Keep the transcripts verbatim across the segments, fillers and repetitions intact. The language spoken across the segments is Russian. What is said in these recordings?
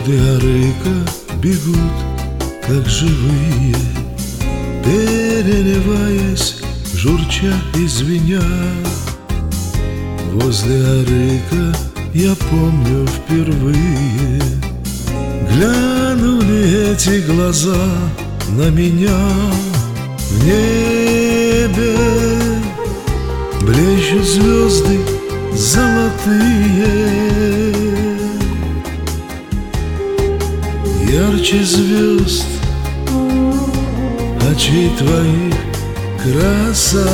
Воды Арыка бегут, как живые, переливаясь, журча и звеня. Возле Арыка я помню впервые глянули эти глаза на меня. В небе блещут звезды золотые, ярче звезд очей твоих краса.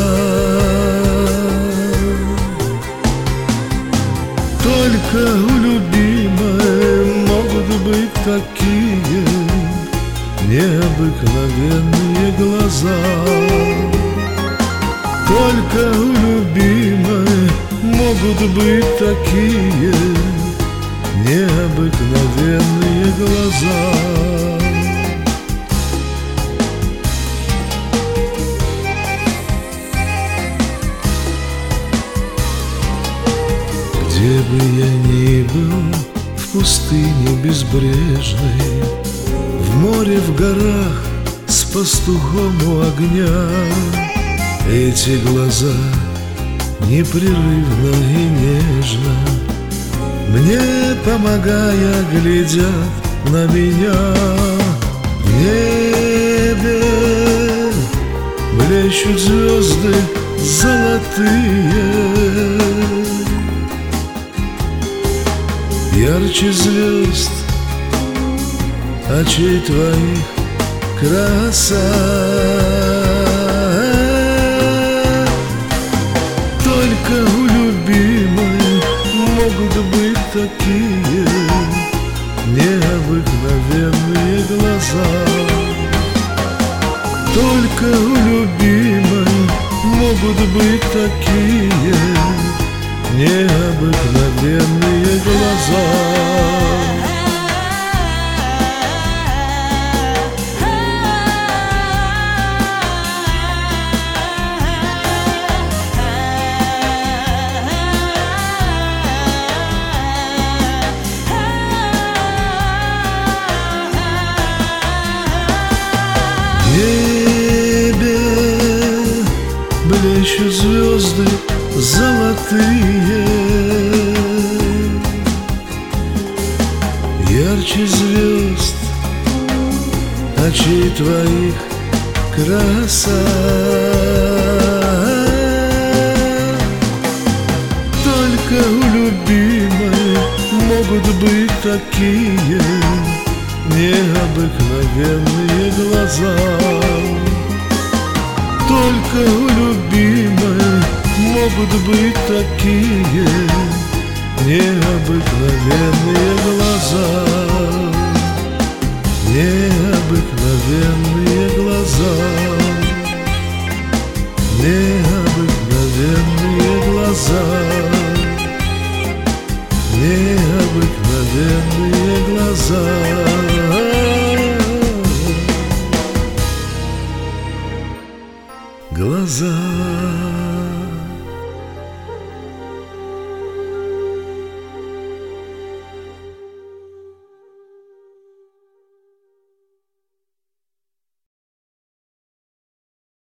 Только у любимой могут быть такие необыкновенные глаза. Только у любимой могут быть такие необыкновенные глаза. Где бы я ни был, в пустыне безбрежной, в море, в горах, с пастухом у огня, эти глаза непрерывно и нежно мне, помогая, глядят на меня. В небе блещут звезды золотые, ярче звезд очей твоих краса. Только у любимой могут быть такие необыкновенные глаза. Только у любимой могут быть такие необыкновенные глаза. В небе блещут звезды золотые, ярче звезд очей твоих краса. Только у любимой могут быть такие необыкновенные глаза. Только у любимой могут быть такие необыкновенные глаза. Необыкновенные глаза. Необыкновенные глаза. Необыкновенные глаза. Глаза.